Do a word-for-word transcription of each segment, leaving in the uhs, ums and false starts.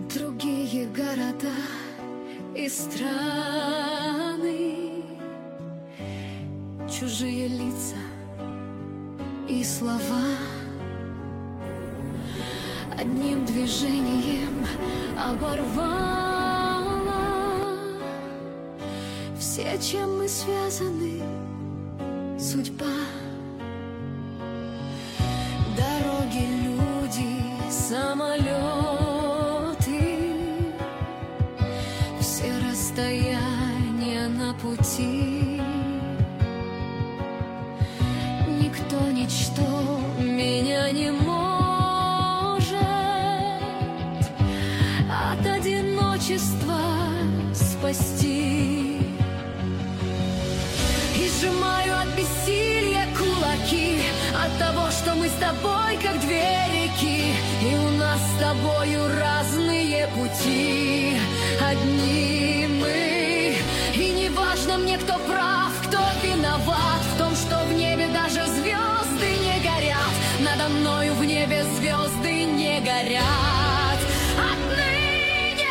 Другие города и страны, чужие лица и слова. Одним движением оборвала все, чем мы связаны, судьба. Дороги, люди, самолеты, все расстояния на пути. Никто, ничто меня не может от одиночества спасти. И сжимаю от бессилия кулаки от того, что мы с тобой как две реки, и у нас с тобою разные пути. Одни мы, и не важно мне, кто прав, кто виноват в том, что в небе даже звезды не горят. Надо мною в небе звезды не горят. Отныне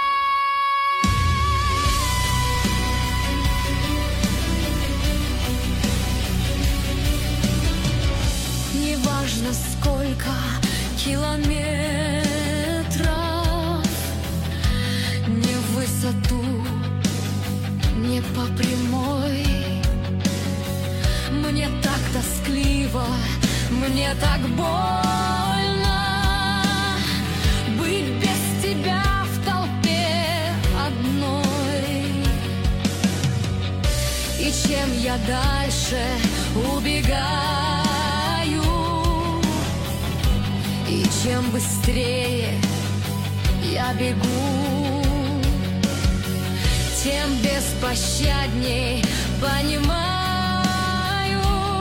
не важно, сколько километров, не в высоту, не по прямой. Мне так тоскливо, мне так больно быть без тебя в толпе одной. И чем я дальше убегаю, и чем быстрее я бегу, тем беспощадней понимаю,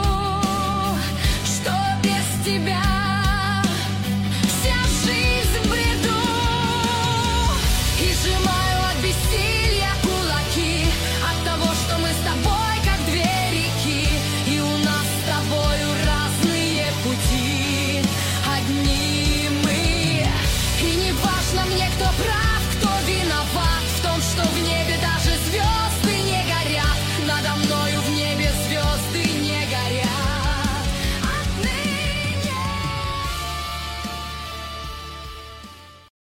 что без тебя вся жизнь в бреду. И сжимаю от бессилия кулаки от того, что мы с тобой как две реки, и у нас с тобою разные пути. Одни мы, и не важно мне, кто прав,